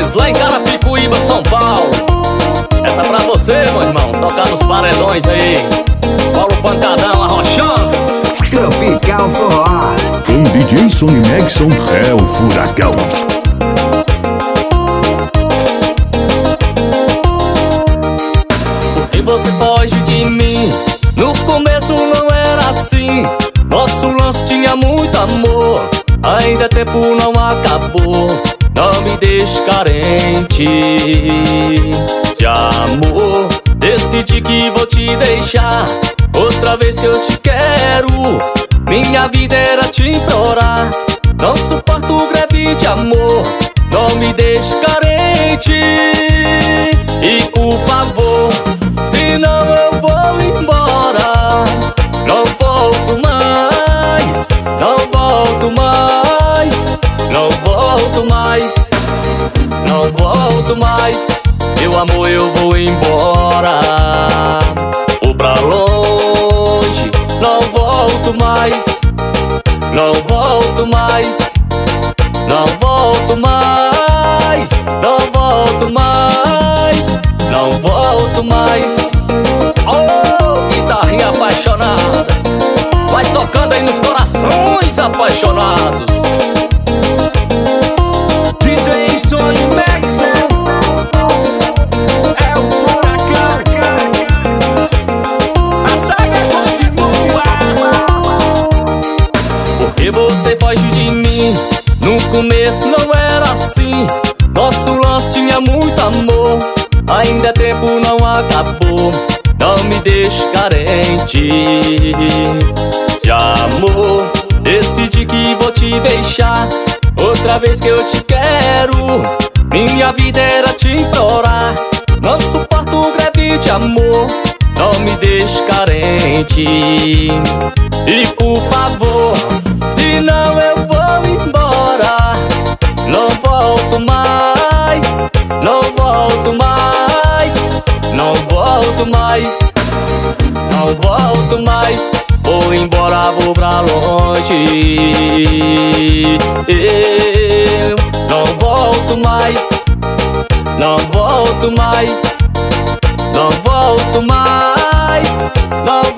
Recordes, lá em Carapicuíba, São Paulo. Essa pra você, meu irmão, tocar nos paredões aí. Paulo Pancadão, arrochando. Tropical Forró. Com DJ Sony Megson é o furacão. Por que você foge de mim? No começo não era assim. Nosso lance tinha muito amor. Ainda tempo não acabou. Não me deixe carente de amor. Decidi que vou te deixar. Outra vez que eu te quero. Minha vida era te implorar. Não suporto greve de amor. Não me deixe carente. E por favor, senão eu vou embora. Não volto mais. Não volto mais. Não volto mais. Não volto mais. Meu amor, eu vou embora. Vou pra longe. Não volto mais. Não volto mais. Não volto mais. Não volto mais. Não volto mais. Oh, guitarrinha apaixonada. Vai tocando aí nos corações apaixonados. DJ Sony Megson é o furacão. A saga continua. Porque você foge de mim. No começo não era assim. Nosso lance tinha muito amor. Ainda tempo não acabou. Não me deixe carente de amor. Decidi que vou te deixar. Outra vez que eu te quero. Minha vida era te implorar. Não suporto greve de amor. Não me deixe carente. E por favor, senão eu vou embora. Não volto mais. Não volto mais. Não volto mais. Não volto mais. Vou embora, vou pra longe. Eu não volto mais. Não volto mais. Não volto mais. Não